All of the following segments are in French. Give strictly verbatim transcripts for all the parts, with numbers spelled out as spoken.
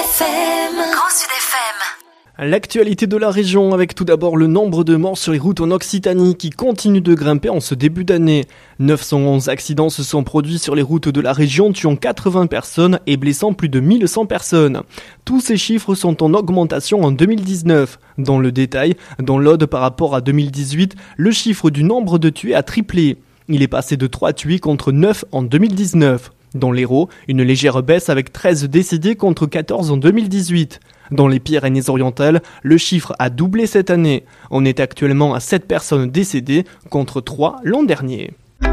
F M. Grand Sud F M. L'actualité de la région avec tout d'abord le nombre de morts sur les routes en Occitanie qui continue de grimper en ce début d'année. neuf cent onze accidents se sont produits sur les routes de la région, tuant quatre-vingts personnes et blessant plus de mille cent personnes. Tous ces chiffres sont en augmentation en deux mille dix-neuf. Dans le détail, dans l'Aude par rapport à deux mille dix-huit, le chiffre du nombre de tués a triplé. Il est passé de trois tués contre neuf en deux mille dix-neuf. Dans l'Hérault, une légère baisse avec treize décédés contre quatorze en deux mille dix-huit. Dans les Pyrénées-Orientales, le chiffre a doublé cette année. On est actuellement à sept personnes décédées contre trois l'an dernier.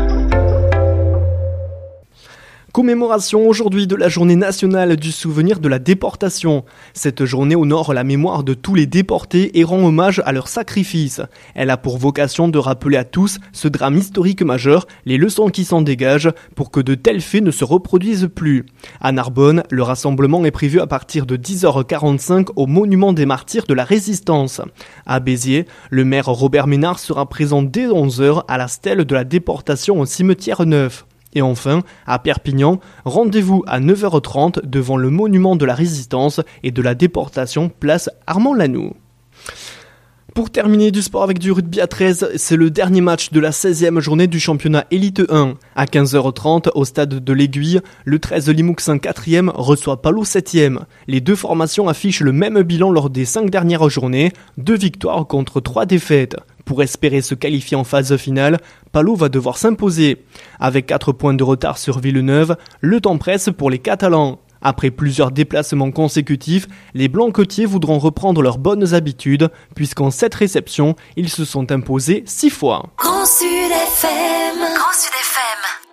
Commémoration aujourd'hui de la journée nationale du souvenir de la déportation. Cette journée honore la mémoire de tous les déportés et rend hommage à leur sacrifice. Elle a pour vocation de rappeler à tous ce drame historique majeur, les leçons qui s'en dégagent pour que de tels faits ne se reproduisent plus. À Narbonne, le rassemblement est prévu à partir de dix heures quarante-cinq au monument des martyrs de la Résistance. À Béziers, le maire Robert Ménard sera présent dès onze heures à la stèle de la déportation au cimetière Neuf. Et enfin, à Perpignan, rendez-vous à neuf heures trente devant le monument de la Résistance et de la déportation place Armand-Lanoux. Pour terminer du sport avec du rugby à treize, c'est le dernier match de la seizième journée du championnat Élite un. À quinze heures trente, au stade de l'Aiguille, le treize Limousin quatrième reçoit Palot septième. Les deux formations affichent le même bilan lors des cinq dernières journées, deux victoires contre trois défaites. Pour espérer se qualifier en phase finale, Palot va devoir s'imposer. Avec quatre points de retard sur Villeneuve, le temps presse pour les Catalans. Après plusieurs déplacements consécutifs, les Blanquetiers voudront reprendre leurs bonnes habitudes, puisqu'en sept réceptions, ils se sont imposés six fois. Grand Sud F M. Grand Sud F M.